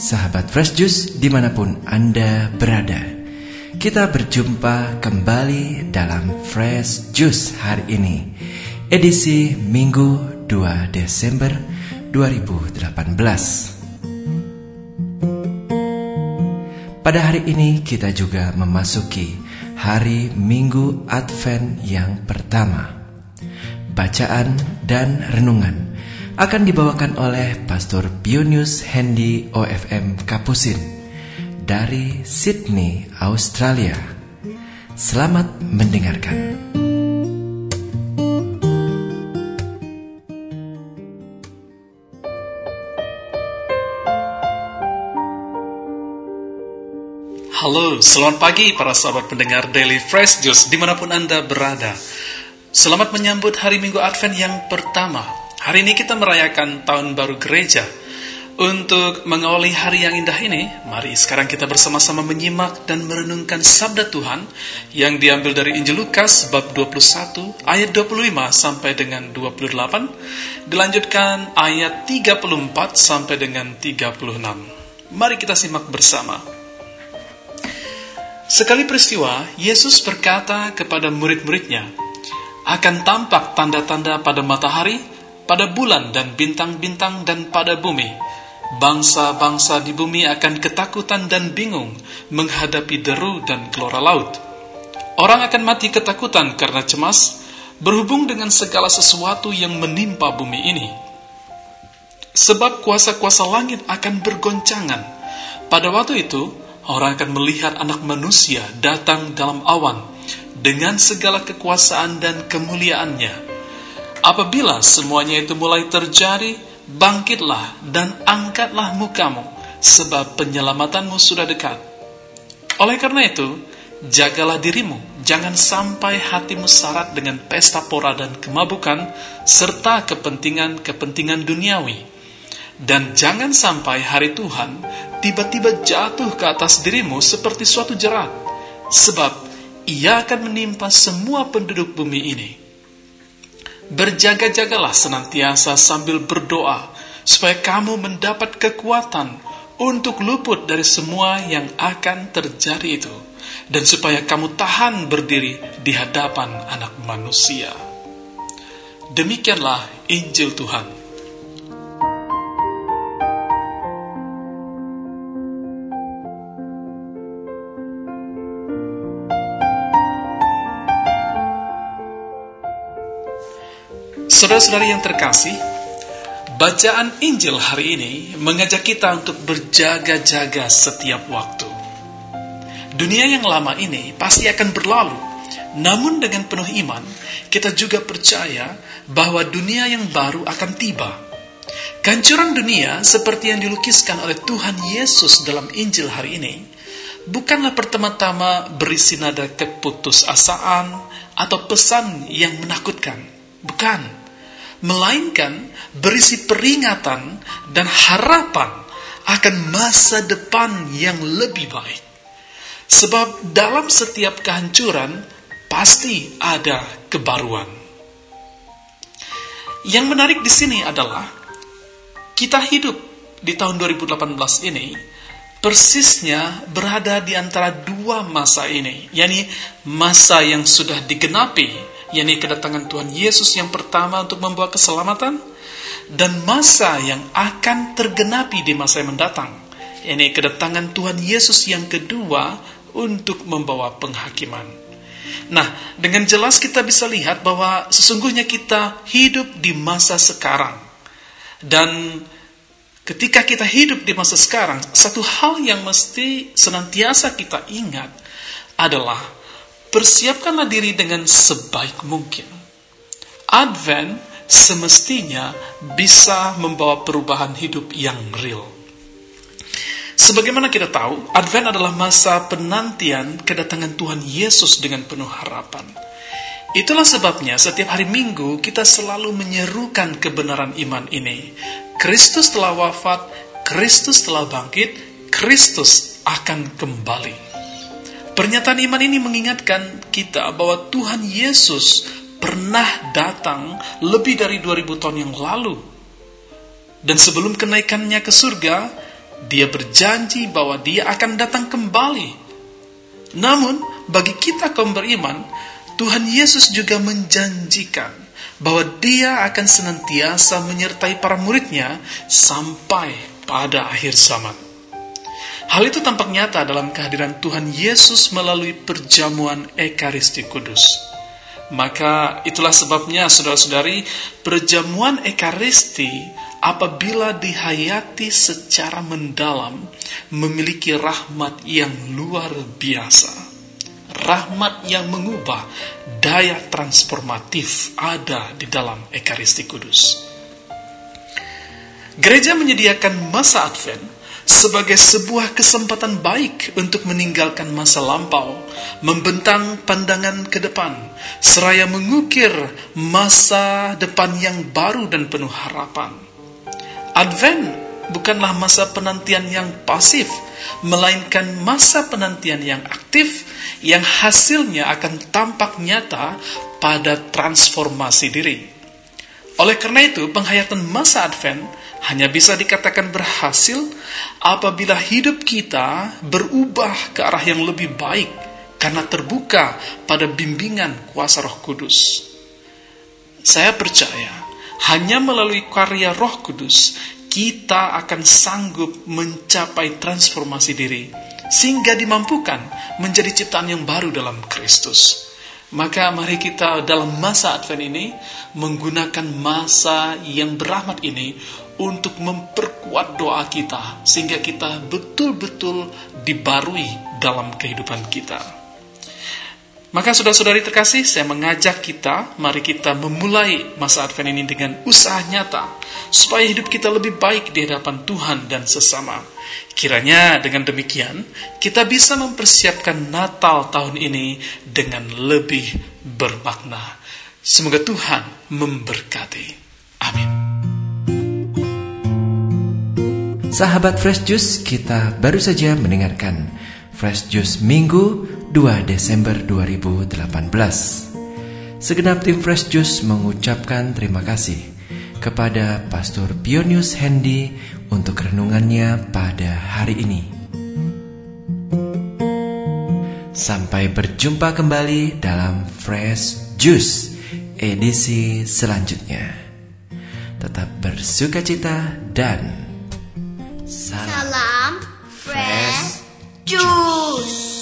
sahabat Fresh Juice dimanapun Anda berada. Kita berjumpa kembali dalam Fresh Juice hari ini, edisi Minggu 2 Desember 2018. Pada hari ini kita juga memasuki hari Minggu Advent yang pertama. Bacaan dan renungan akan dibawakan oleh Pastor Pionius Hendy OFM Kapusin dari Sydney, Australia. Selamat mendengarkan. Halo, selamat pagi para sahabat pendengar Daily Fresh Juice dimanapun Anda berada. Selamat menyambut hari Minggu Advent yang pertama. Hari ini kita merayakan Tahun Baru Gereja. Untuk mengawali hari yang indah ini, mari sekarang kita bersama-sama menyimak dan merenungkan sabda Tuhan yang diambil dari Injil Lukas bab 21 ayat 25 sampai dengan 28, dilanjutkan ayat 34 sampai dengan 36. Mari kita simak bersama. Sekali peristiwa, Yesus berkata kepada murid-muridnya, "Akan tampak tanda-tanda pada matahari, pada bulan dan bintang-bintang dan pada bumi. Bangsa-bangsa di bumi akan ketakutan dan bingung menghadapi deru dan gelora laut. Orang akan mati ketakutan karena cemas berhubung dengan segala sesuatu yang menimpa bumi ini. Sebab kuasa-kuasa langit akan bergoncangan. Pada waktu itu, orang akan melihat Anak Manusia datang dalam awan dengan segala kekuasaan dan kemuliaannya. Apabila semuanya itu mulai terjadi, bangkitlah dan angkatlah mukamu, sebab penyelamatanmu sudah dekat. Oleh karena itu, jagalah dirimu, jangan sampai hatimu syarat dengan pesta pora dan kemabukan, serta kepentingan-kepentingan duniawi. Dan jangan sampai hari Tuhan tiba-tiba jatuh ke atas dirimu seperti suatu jerat, sebab ia akan menimpa semua penduduk bumi ini. Berjaga-jagalah senantiasa sambil berdoa, supaya kamu mendapat kekuatan untuk luput dari semua yang akan terjadi itu, dan supaya kamu tahan berdiri di hadapan Anak Manusia." Demikianlah Injil Tuhan. Saudara-saudari yang terkasih, bacaan Injil hari ini mengajak kita untuk berjaga-jaga setiap waktu. Dunia yang lama ini pasti akan berlalu, namun dengan penuh iman, kita juga percaya bahwa dunia yang baru akan tiba. Kehancuran dunia seperti yang dilukiskan oleh Tuhan Yesus dalam Injil hari ini, bukanlah pertama-tama berisi nada keputusasaan atau pesan yang menakutkan. Bukan. Melainkan berisi peringatan dan harapan akan masa depan yang lebih baik. Sebab dalam setiap kehancuran pasti ada kebaruan. Yang menarik di sini adalah kita hidup di tahun 2018 ini persisnya berada di antara dua masa ini, yakni masa yang sudah digenapi, yakni kedatangan Tuhan Yesus yang pertama untuk membawa keselamatan, dan masa yang akan tergenapi di masa yang mendatang, yakni kedatangan Tuhan Yesus yang kedua untuk membawa penghakiman. Nah, dengan jelas kita bisa lihat bahwa sesungguhnya kita hidup di masa sekarang. Dan ketika kita hidup di masa sekarang, satu hal yang mesti senantiasa kita ingat adalah persiapkanlah diri dengan sebaik mungkin. Advent semestinya bisa membawa perubahan hidup yang real. Sebagaimana kita tahu, Advent adalah masa penantian kedatangan Tuhan Yesus dengan penuh harapan. Itulah sebabnya setiap hari Minggu kita selalu menyerukan kebenaran iman ini. Kristus telah wafat, Kristus telah bangkit, Kristus akan kembali. Pernyataan iman ini mengingatkan kita bahwa Tuhan Yesus pernah datang lebih dari 2000 tahun yang lalu. Dan sebelum kenaikannya ke surga, Dia berjanji bahwa Dia akan datang kembali. Namun, bagi kita kaum beriman, Tuhan Yesus juga menjanjikan bahwa Dia akan senantiasa menyertai para murid-Nya sampai pada akhir zaman. Hal itu tampak nyata dalam kehadiran Tuhan Yesus melalui perjamuan Ekaristi Kudus. Maka itulah sebabnya, saudara-saudari, perjamuan Ekaristi apabila dihayati secara mendalam memiliki rahmat yang luar biasa. Rahmat yang mengubah, daya transformatif ada di dalam Ekaristi Kudus. Gereja menyediakan masa Advent sebagai sebuah kesempatan baik untuk meninggalkan masa lampau, membentang pandangan ke depan, seraya mengukir masa depan yang baru dan penuh harapan. Advent bukanlah masa penantian yang pasif, melainkan masa penantian yang aktif, yang hasilnya akan tampak nyata pada transformasi diri. Oleh karena itu, penghayatan masa Advent hanya bisa dikatakan berhasil apabila hidup kita berubah ke arah yang lebih baik karena terbuka pada bimbingan kuasa Roh Kudus. Saya percaya hanya melalui karya Roh Kudus kita akan sanggup mencapai transformasi diri sehingga dimampukan menjadi ciptaan yang baru dalam Kristus. Maka mari kita dalam masa Advent ini menggunakan masa yang berahmat ini untuk memperkuat doa kita sehingga kita betul-betul dibarui dalam kehidupan kita. Maka saudara-saudari terkasih, saya mengajak kita, mari kita memulai masa Advent ini dengan usaha nyata supaya hidup kita lebih baik di hadapan Tuhan dan sesama. Kiranya dengan demikian kita bisa mempersiapkan Natal tahun ini dengan lebih bermakna. Semoga Tuhan memberkati. Amin. Sahabat Fresh Juice, kita baru saja mendengarkan Fresh Juice Minggu 2 Desember 2018. Segenap tim Fresh Juice mengucapkan terima kasih kepada Pastor Pionius Hendy untuk renungannya pada hari ini. Sampai berjumpa kembali dalam Fresh Juice edisi selanjutnya. Tetap bersukacita dan salam Fresh Juice.